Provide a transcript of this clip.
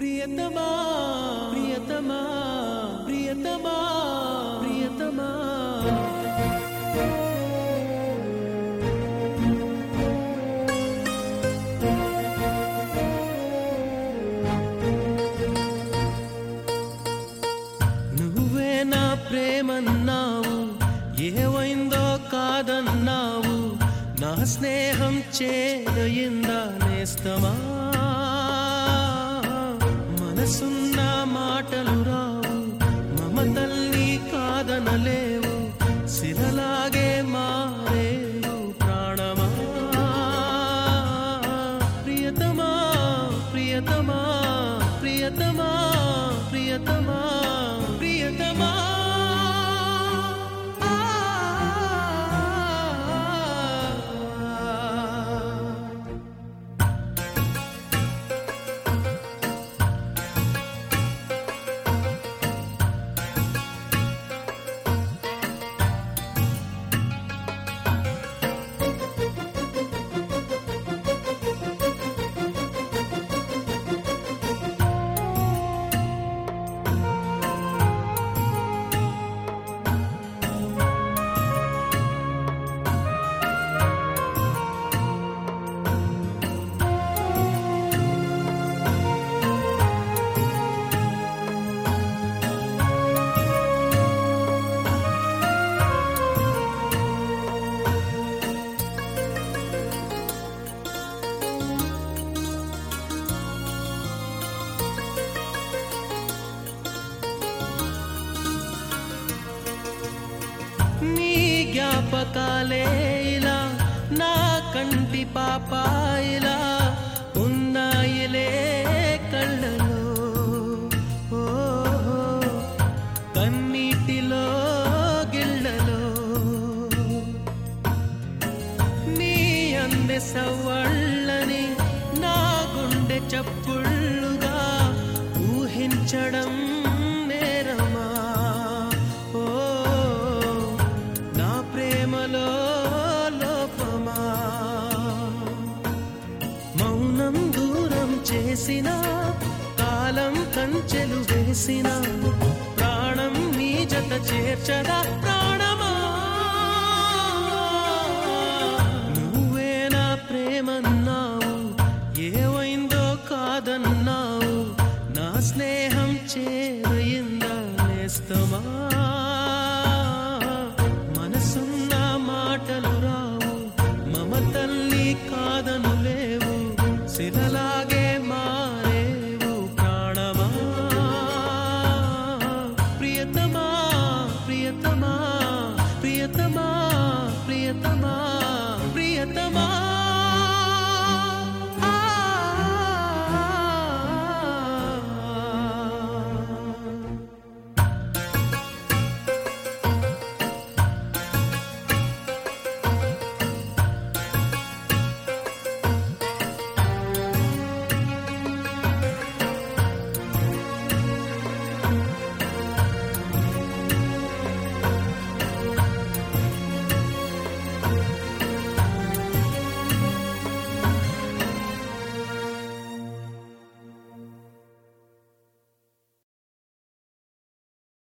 ప్రియతమా ప్రియతమా ప్రియతమా ప్రియతమా నువ్వే నా ప్రేమన్నావు, ఏవైందో కాదన్నావు, నా స్నేహం చేదయిందా నేస్తమా. మనసున్న మాటలు రావు, మమతల్ని కాదనలేవు, శిలలాగే మారేవు ప్రాణమా. ప్రియతమా ప్రియతమా ప్రియతమా ప్రియతమా ప్రియతమా. నీ జ్ఞాపకాలే ఇలా నా కంటి పాపాయిలా ఉన్నాయిలే కళ్ళలో, ఓ కన్నీటిలో గిళ్ళలో. నీ అందె సవ్వళ్ళని నా గుండె చప్పుళ్ళుగా ఊహించడం నేరమా. మౌనం దూరం చేసిన, కాలం కంచెలు వేసిన, ప్రాణం నీ జత చేర్చగా